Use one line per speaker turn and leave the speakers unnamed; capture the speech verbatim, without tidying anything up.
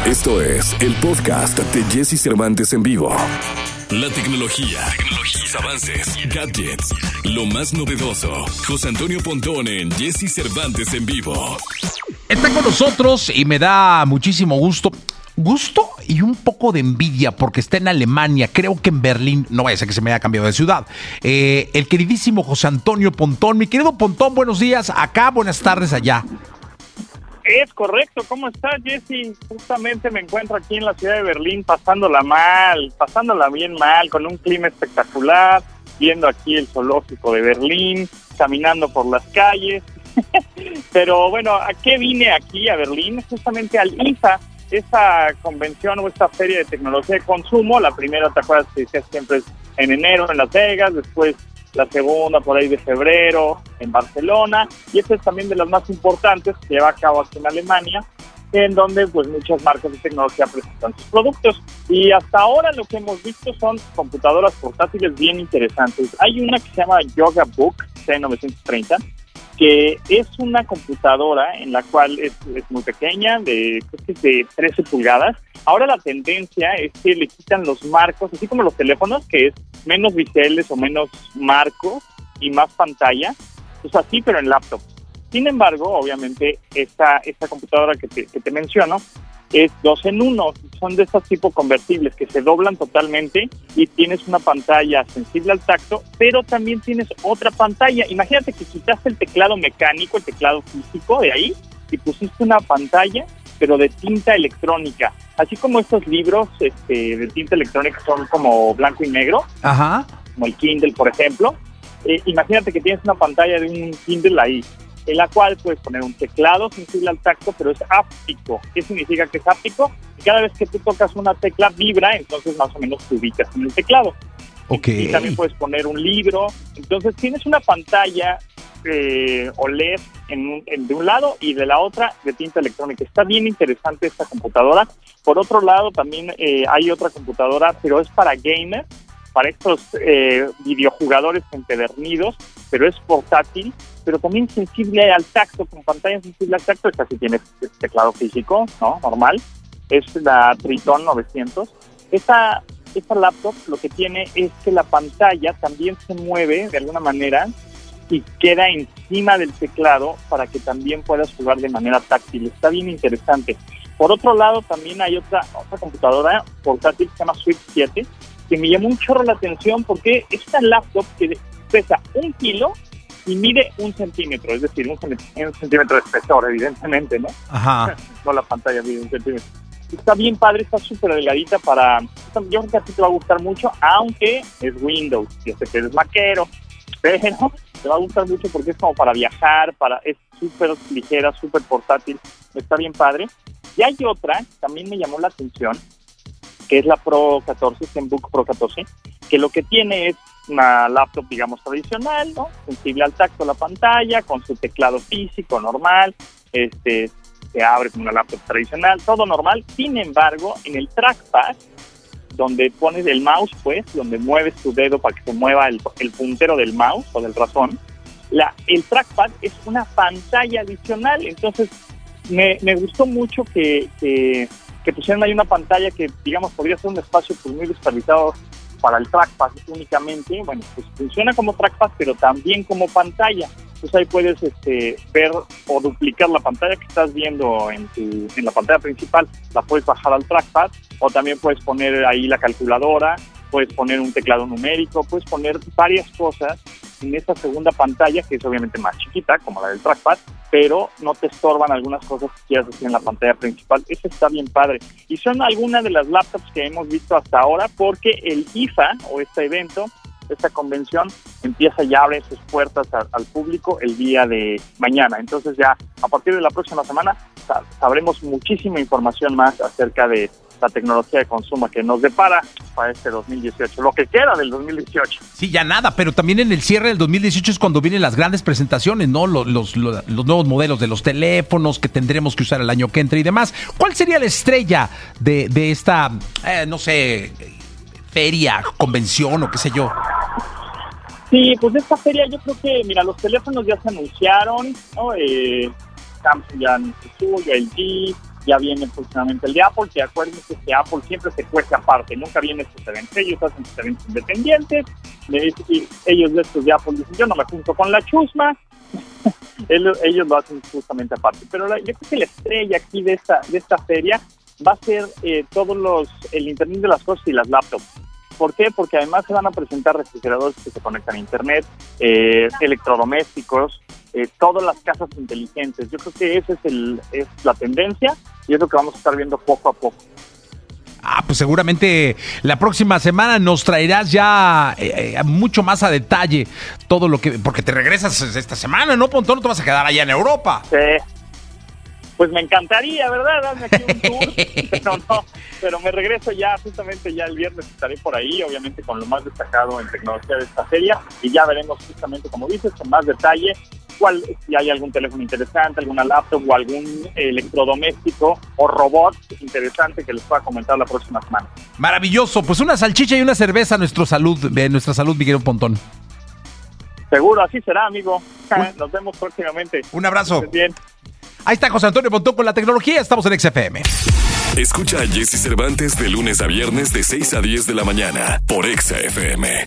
Esto es el podcast de Jesse Cervantes en vivo. La tecnología, tecnología, avances, gadgets, lo más novedoso. José Antonio Pontón en Jesse Cervantes en vivo.
Está con nosotros y me da muchísimo gusto. Gusto y un poco de envidia porque está en Alemania, creo que en Berlín, no vaya a ser que se me haya cambiado de ciudad. Eh, el queridísimo José Antonio Pontón. Mi querido Pontón, buenos días acá, buenas tardes allá.
Es correcto, ¿cómo estás, Jesse? Justamente me encuentro aquí en la ciudad de Berlín pasándola mal, pasándola bien mal, con un clima espectacular, viendo aquí el zoológico de Berlín, caminando por las calles. Pero bueno, ¿a qué vine aquí a Berlín? Justamente al I F A, esa convención o esta feria de tecnología de consumo. La primera, ¿te acuerdas que decía siempre es en enero en Las Vegas? Después la segunda por ahí de febrero en Barcelona, y esta es también de las más importantes que se lleva a cabo aquí en Alemania, en donde pues muchas marcas de tecnología presentan sus productos. Y hasta ahora lo que hemos visto son computadoras portátiles bien interesantes. Hay una que se llama Yoga Book C novecientos treinta, que es una computadora en la cual es, es muy pequeña, de, creo que es de trece pulgadas. Ahora la tendencia es que le quitan los marcos, así como los teléfonos, que es menos biseles o menos marcos y más pantalla, pues así, pero en laptop. Sin embargo, obviamente, esta, esta computadora que te, que te menciono es dos en uno, son de estos tipos convertibles que se doblan totalmente y tienes una pantalla sensible al tacto, pero también tienes otra pantalla. Imagínate que quitaste el teclado mecánico, el teclado físico de ahí, y pusiste una pantalla, pero de tinta electrónica. Así como estos libros este, de tinta electrónica son como blanco y negro,
Ajá.
como el Kindle, por ejemplo. Eh, imagínate que tienes una pantalla de un Kindle ahí, en la cual puedes poner un teclado sensible al tacto, pero es áptico. ¿Qué significa que es áptico? Y cada vez que tú tocas una tecla vibra, entonces más o menos te ubicas en el teclado.
Okay.
Y también puedes poner un libro. Entonces tienes una pantalla eh, O L E D en un, en, de un lado y de la otra de tinta electrónica. Está bien interesante esta computadora. Por otro lado, también eh, hay otra computadora, pero es para gamers, para estos eh, videojugadores empedernidos, pero es portátil, pero también sensible al tacto, con pantalla sensible al tacto. Esta sí tiene teclado físico, ¿no? Normal. Es la Triton novecientos. Esta, esta laptop lo que tiene es que la pantalla también se mueve de alguna manera y queda encima del teclado para que también puedas jugar de manera táctil. Está bien interesante. Por otro lado, también hay otra, otra computadora portátil que se llama Swift siete, que me llamó un chorro la atención porque esta laptop que pesa un kilo y mide un centímetro, es decir, un centímetro de espesor, evidentemente, ¿no?
Ajá.
No, la pantalla mide un centímetro. Está bien padre, está súper delgadita para... Yo creo que a ti te va a gustar mucho, aunque es Windows, yo sé que eres maquero, pero te va a gustar mucho porque es como para viajar, para es súper ligera, súper portátil, está bien padre. Y hay otra que también me llamó la atención, que es la Pro catorce, ZenBook Pro catorce, que lo que tiene es una laptop, digamos, tradicional, ¿no? Sensible al tacto la pantalla, con su teclado físico normal, este se abre como una laptop tradicional, todo normal. Sin embargo, en el trackpad, donde pones el mouse, pues, donde mueves tu dedo para que se mueva el, el puntero del mouse o del ratón, la, el trackpad es una pantalla adicional. Entonces, me, me gustó mucho que, que, que pusieran ahí una pantalla que, digamos, podría ser un espacio pues, muy desperdiciado para el trackpad únicamente. Bueno, pues funciona como trackpad, pero también como pantalla. Pues ahí puedes este, ver o duplicar la pantalla que estás viendo en, tu, en la pantalla principal, la puedes bajar al trackpad, o también puedes poner ahí la calculadora, puedes poner un teclado numérico, puedes poner varias cosas en esta segunda pantalla, que es obviamente más chiquita, como la del trackpad, pero no te estorban algunas cosas que quieras hacer en la pantalla principal. Eso está bien padre. Y son algunas de las laptops que hemos visto hasta ahora, porque el I F A, o este evento, esta convención, empieza ya a abrir sus puertas a, al público el día de mañana. Entonces ya a partir de la próxima semana sab- sabremos muchísima información más acerca de la tecnología de consumo que nos depara para este dos mil dieciocho, lo que queda del dos mil dieciocho.
Sí, ya nada, pero también en el cierre del dos mil dieciocho es cuando vienen las grandes presentaciones, ¿no? Los, los, los, los nuevos modelos de los teléfonos que tendremos que usar el año que entra y demás. ¿Cuál sería la estrella de, de esta, eh, no sé, feria, convención o qué sé yo?
Sí, pues esta feria yo creo que, mira, los teléfonos ya se anunciaron, ¿no? Eh, Samsung ya anunció, L G, Ya viene próximamente el de Apple, que acuérdense que Apple siempre se cuece aparte, nunca viene estos eventos. Ellos hacen sus eventos independientes, y ellos de estos de Apple dicen, yo no me junto con la chusma, ellos, ellos lo hacen justamente aparte. Pero la, yo creo que la estrella aquí de esta, de esta feria va a ser eh, todos los, el Internet de las cosas y las laptops. ¿Por qué? Porque además se van a presentar refrigeradores que se conectan a Internet, eh, electrodomésticos, eh, todas las casas inteligentes. Yo creo que esa es, el, es la tendencia y es lo que vamos a estar viendo poco a poco.
Ah, pues seguramente la próxima semana nos traerás ya eh, eh, mucho más a detalle todo lo que... Porque te regresas esta semana, ¿no, Pontón? No te vas a quedar allá en Europa.
Sí. Pues me encantaría, ¿verdad? Darme aquí un tour, pero no, pero me regreso ya, justamente ya el viernes estaré por ahí, obviamente con lo más destacado en tecnología de esta feria, y ya veremos justamente, como dices, con más detalle, cuál, si hay algún teléfono interesante, alguna laptop o algún electrodoméstico o robot interesante que les pueda comentar la próxima semana.
Maravilloso, pues una salchicha y una cerveza a nuestra salud, de nuestra salud, Miguel Pontón.
Seguro, así será, amigo. Nos vemos próximamente.
Un abrazo.
Bien.
Ahí está José Antonio Pontón con la tecnología. Estamos en X F M.
Escucha a Jesse Cervantes de lunes a viernes de seis a diez de la mañana por X F M.